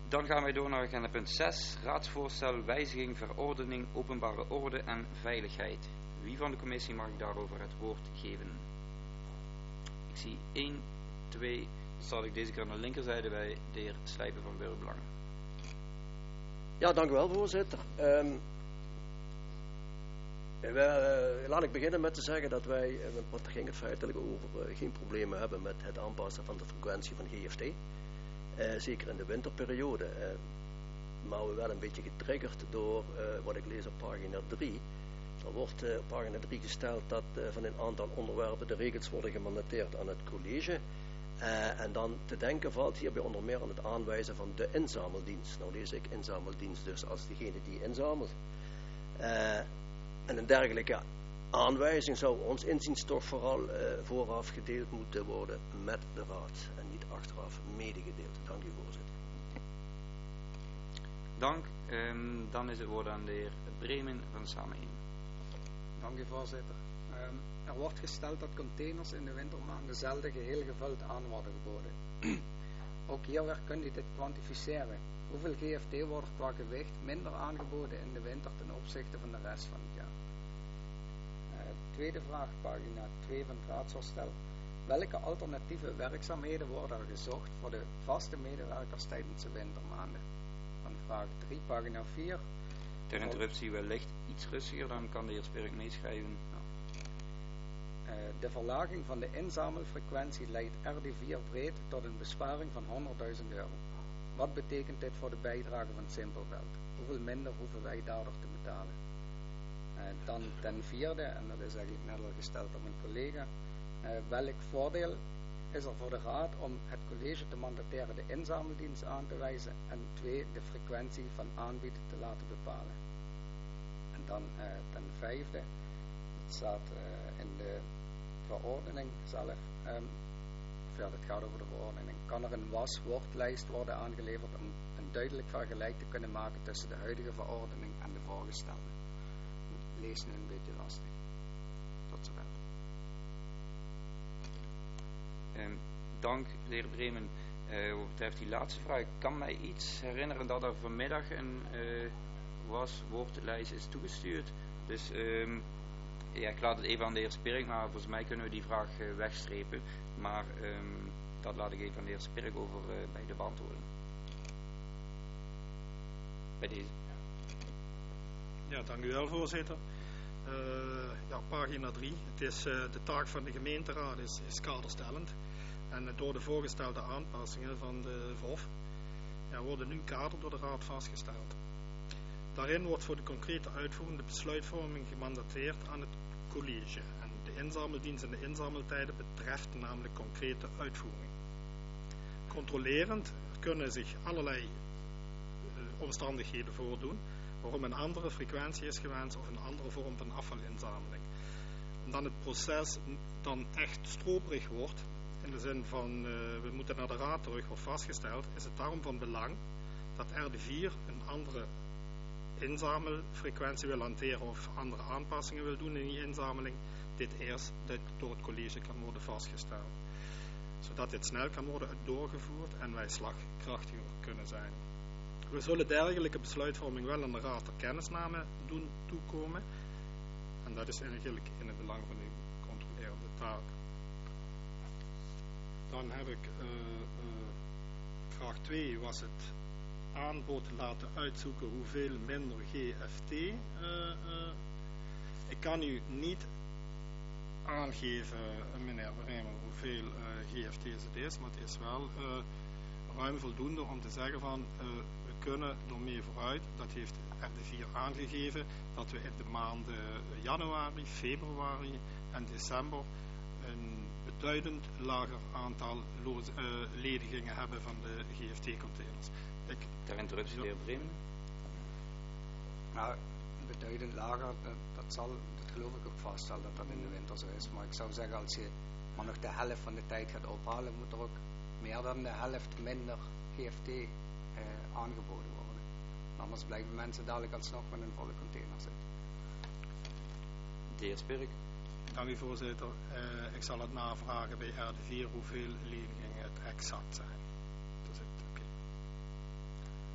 Dan gaan wij door naar agenda punt 6. Raadsvoorstel wijziging verordening openbare orde en veiligheid. Wie van de commissie mag ik daarover het woord geven? Ik zie 1, 2. Dan zal ik deze keer aan de linkerzijde bij de heer Slijpen van Burgerbelangen. Ja, dank u wel, voorzitter. Laat ik beginnen met te zeggen dat wij, want daar ging het feitelijk over, geen problemen hebben met het aanpassen van de frequentie van GFT. Zeker in de winterperiode. Maar we werden een beetje getriggerd door wat ik lees op pagina 3. Er wordt op pagina 3 gesteld dat van een aantal onderwerpen de regels worden gemandateerd aan het college. En dan te denken valt hierbij onder meer aan het aanwijzen van de inzameldienst. Nou lees ik inzameldienst dus als degene die inzamelt. En een dergelijke aanwijzing zou ons inziens toch vooral vooraf gedeeld moeten worden met de raad en niet achteraf medegedeeld. Dank u, voorzitter. Dank. Dan is het woord aan de heer Bremen van de Samenleving. Dank u, voorzitter. Er wordt gesteld dat containers in de wintermaanden zelden geheel gevuld aan worden geboden. Ook hierwer kunt u dit kwantificeren. Hoeveel GFT wordt qua gewicht minder aangeboden in de winter ten opzichte van de rest van het jaar? Tweede vraag, pagina 2 van het raadsvoorstel. Welke alternatieve werkzaamheden worden er gezocht voor de vaste medewerkers tijdens de wintermaanden? Dan vraag 3, pagina 4. Ter interruptie wellicht iets rustiger, dan kan de heer Spirk meeschrijven. De verlaging van de inzamelfrequentie leidt RD4 breed tot een besparing van €100.000. Wat betekent dit voor de bijdrage van Simpelveld? Hoeveel minder hoeven wij daardoor te betalen? Dan ten vierde, en dat is eigenlijk net al gesteld door mijn collega, welk voordeel is er voor de raad om het college te mandateren de inzameldienst aan te wijzen en 2, de frequentie van aanbieden te laten bepalen? En dan ten vijfde, het staat in de verordening zelf, het gaat over de verordening, kan er een waswoordlijst worden aangeleverd om een duidelijk vergelijk te kunnen maken tussen de huidige verordening en de voorgestelde. Lezen een beetje lastig. Tot zover. Dank, de heer Bremen. Wat betreft die laatste vraag, ik kan mij iets herinneren dat er vanmiddag een waswoordlijst is toegestuurd. Dus ja, ik laat het even aan de heer Spirk, maar volgens mij kunnen we die vraag wegstrepen. Maar dat laat ik even aan de heer Spirk over bij de beantwoording. Bij deze. Ja, dank u wel, voorzitter. Pagina 3. Het is, de taak van de gemeenteraad is kaderstellend. En door de voorgestelde aanpassingen van de VOF wordt een nieuw kader door de raad vastgesteld. Daarin wordt voor de concrete uitvoering de besluitvorming gemandateerd aan het college. En de inzameldienst en de inzameltijden betreft namelijk concrete uitvoering. Controlerend kunnen zich allerlei omstandigheden voordoen waarom een andere frequentie is gewenst of een andere vorm van afvalinzameling. Omdat het proces dan echt stroperig wordt, in de zin van we moeten naar de raad terug, wordt vastgesteld, is het daarom van belang dat RD4 een andere inzamelfrequentie wil hanteren of andere aanpassingen wil doen in die inzameling, dit eerst door het college kan worden vastgesteld. Zodat dit snel kan worden doorgevoerd en wij slagkrachtiger kunnen zijn. We zullen dergelijke besluitvorming wel aan de raad ter kennisname doen toekomen. En dat is eigenlijk in het belang van uw controlerende taak. Dan heb ik vraag 2 was het aanbod laten uitzoeken hoeveel minder GFT. Ik kan u niet aangeven, meneer Bremer, hoeveel GFT het is, maar het is wel ruim voldoende om te zeggen van we kunnen ermee vooruit. Dat heeft RD4 aangegeven dat we in de maanden januari, februari en december een beduidend lager aantal ledigingen hebben van de GFT-containers. Ter interruptie, de heer Bremen. Nou, beduidend lager, dat geloof ik ook vaststellen dat dat in de winter zo is. Maar ik zou zeggen, als je maar nog de helft van de tijd gaat ophalen, moet er ook meer dan de helft minder GFT aangeboden worden. Anders blijven mensen dadelijk alsnog met een volle container zitten. De heer Spirk. Dank u, voorzitter. Ik zal het navragen bij RD4 hoeveel ledigingen het exact zijn.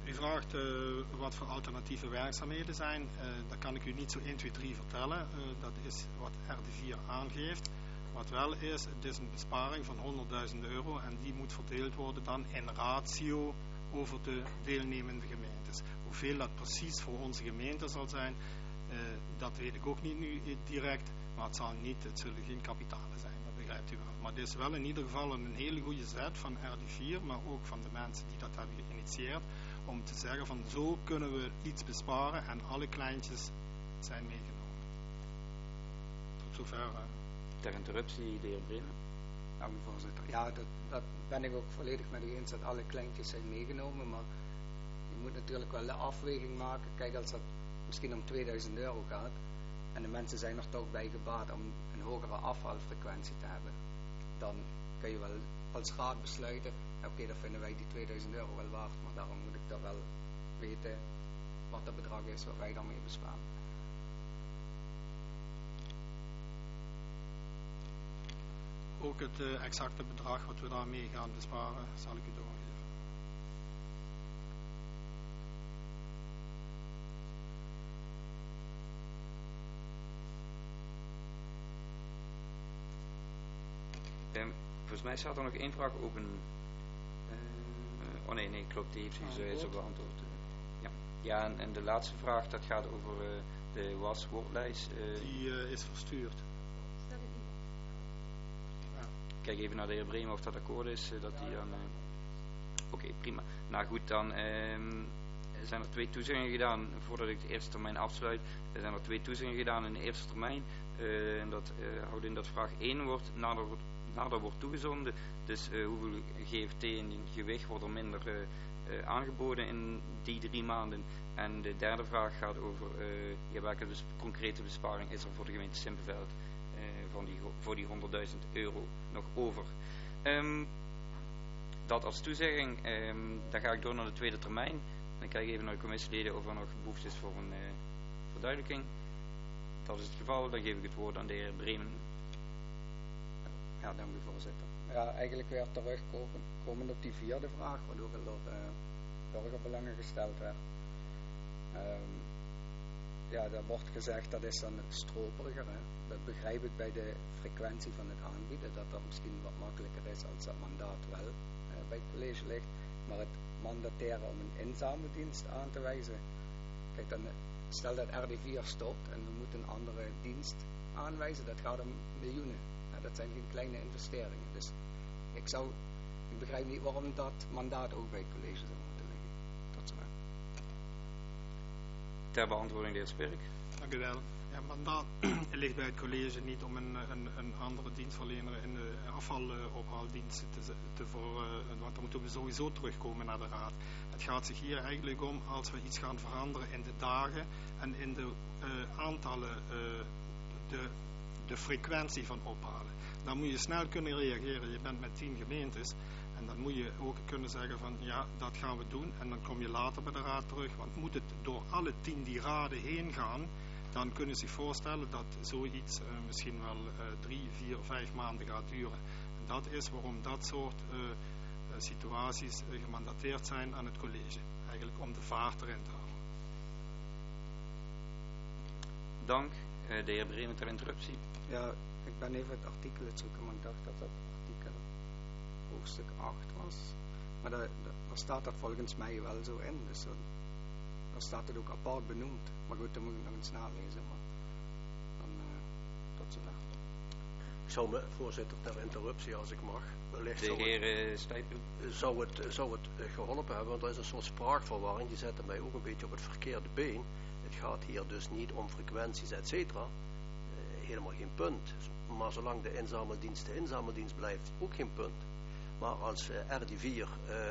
U vraagt wat voor alternatieve werkzaamheden zijn. Dat kan ik u niet zo 1, 2, 3 vertellen. Dat is wat RD4 aangeeft. Wat wel is, het is een besparing van €100.000 en die moet verdeeld worden dan in ratio over de deelnemende gemeentes. Hoeveel dat precies voor onze gemeente zal zijn, dat weet ik ook niet nu direct, maar het zullen geen kapitalen zijn, dat begrijpt u wel. Maar het is wel in ieder geval een hele goede zet van RD4, maar ook van de mensen die dat hebben geïnitieerd, om te zeggen van zo kunnen we iets besparen en alle kleintjes zijn meegenomen. Tot zover. Ter interruptie, de heer Bremen. Nou, voorzitter. Ja, dat ben ik ook volledig met u eens dat alle kleintjes zijn meegenomen, maar je moet natuurlijk wel de afweging maken. Kijk, als het misschien om €2000 gaat en de mensen zijn er toch bij gebaat om een hogere afvalfrequentie te hebben, dan kun je wel als raad besluiten, oké, dan vinden wij die €2000 wel waard, maar daarom moet ik toch wel weten wat het bedrag is wat wij daarmee besparen. Ook het exacte bedrag wat we daarmee gaan besparen, zal ik u doorgeven. Volgens mij staat er nog 1 vraag open. Nee, klopt, die heeft u zo beantwoord. Ja, en de laatste vraag, dat gaat over de waswoordlijst. Die is verstuurd. Kijk even naar de heer Bremen of dat akkoord is, dat die dan... Oké, prima. Nou goed, dan zijn er 2 toezeggingen gedaan, voordat ik de eerste termijn afsluit, zijn er 2 toezeggingen gedaan in de eerste termijn. En dat houdt in dat vraag 1 wordt nader wordt toegezonden. Dus hoeveel GFT in gewicht wordt er minder aangeboden in die 3 maanden. En de derde vraag gaat over welke concrete besparing is er voor de gemeente Simpelveld voor die €100.000 nog over. Dat als toezegging. Dan ga ik door naar de tweede termijn. Dan kijk ik even naar de commissieleden of er nog behoefte is voor een verduidelijking. Dat is het geval. Dan geef ik het woord aan de heer Bremen. Ja, dank u voorzitter. Ja, eigenlijk weer terugkomend op die 4e vraag, waardoor er door burgerbelangen gesteld werd. Ja, daar wordt gezegd dat is dan stroperiger. Hè? Dat begrijp ik bij de frequentie van het aanbieden, dat dat misschien wat makkelijker is als dat mandaat wel bij het college ligt. Maar het mandateren om een inzameldienst aan te wijzen. Kijk, dan stel dat RD4 stopt en we moeten een andere dienst aanwijzen, dat gaat om miljoenen. Dat zijn geen kleine investeringen. Dus ik begrijp niet waarom dat mandaat ook bij het college zou moeten liggen. Tot zover. Ter beantwoording de heer Spirk. Dank u wel. Ja, mandaat ligt bij het college niet om een andere dienstverlener in de afvalophaaldienst want dan moeten we sowieso terugkomen naar de raad. Het gaat zich hier eigenlijk om als we iets gaan veranderen in de dagen en in de aantallen, de frequentie van ophalen. Dan moet je snel kunnen reageren. Je bent met 10 gemeentes en dan moet je ook kunnen zeggen van ja, dat gaan we doen en dan kom je later bij de raad terug. Want moet het door alle 10 die raden heen gaan, dan kunnen ze zich voorstellen dat zoiets misschien wel 3, 4, 5 maanden gaat duren. En dat is waarom dat soort situaties gemandateerd zijn aan het college. Eigenlijk om de vaart erin te houden. Dank. De heer Bremen ter interruptie. Ja, ik ben even het artikel het zoeken, maar ik dacht dat dat artikel hoofdstuk 8 was. Maar daar staat dat volgens mij wel zo in, dus daar staat het ook apart benoemd. Maar goed, dan moet ik nog eens nalezen, maar dan tot zover. Ik zou me, voorzitter, ter interruptie als ik mag. Wellicht de heer Stijpen. Zou het geholpen hebben, want er is een soort spraakverwarring, die zette mij ook een beetje op het verkeerde been. Het gaat hier dus niet om frequenties, et cetera. Helemaal geen punt. Maar zolang de inzameldienst blijft, ook geen punt. Maar als RD4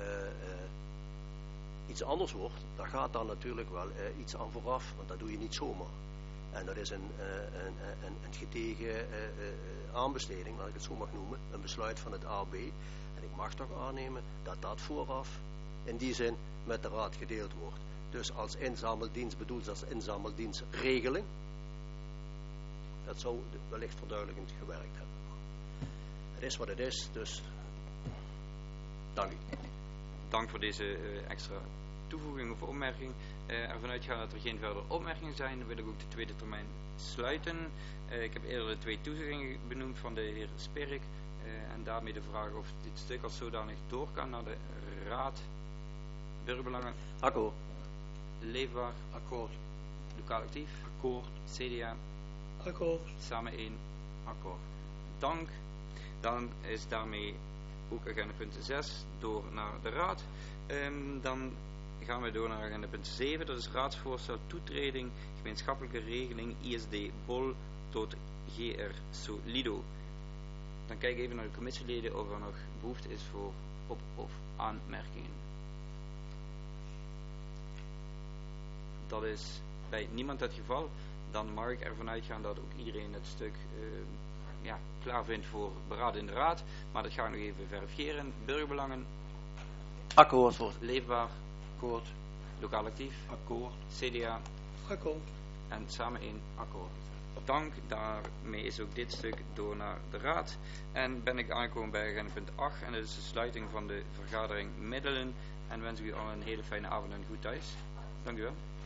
iets anders wordt, dan gaat daar natuurlijk wel iets aan vooraf. Want dat doe je niet zomaar. En dat is een gedegen aanbesteding, laat ik het zo mag noemen. Een besluit van het AB. En ik mag toch aannemen dat dat vooraf in die zin met de raad gedeeld wordt. Dus als inzameldienst bedoeld als inzameldienstregeling. Dat zou wellicht verduidelijkend gewerkt hebben. Het is wat het is, dus dank u. Dank voor deze extra toevoeging of opmerking? Ervan uitgaan dat er geen verdere opmerkingen zijn, wil ik ook de tweede termijn sluiten. Ik heb eerder de 2 toezeggingen benoemd van de heer Sperk. En daarmee de vraag of dit stuk als zodanig door kan naar de Raad. Burgerbelangen. Akkoord. Leefbaar. Akkoord. Lokaal actief. Akkoord. CDA. Akkoord. Samen 1. Akkoord. Dank. Dan is daarmee ook agenda punt 6 door naar de Raad. Dan gaan we door naar agenda punt 7. Dat is raadsvoorstel toetreding gemeenschappelijke regeling ISD Bol tot GR Solido. Dan kijk ik even naar de commissieleden of er nog behoefte is voor op- of aanmerkingen. Dat is bij niemand het geval. Dan mag ik ervan uitgaan dat ook iedereen het stuk klaar vindt voor beraad in de Raad. Maar dat ga ik nog even verifiëren. Burgerbelangen. Akkoord, voorzitter. Leefbaar. Akkoord. Lokaal actief. Akkoord. CDA. Akkoord. En samen 1 akkoord. Dank, daarmee is ook dit stuk door naar de Raad. En ben ik aangekomen bij agenda punt 8 en dat is de sluiting van de vergadering middelen. En wens u al een hele fijne avond en goed thuis. Dank u wel.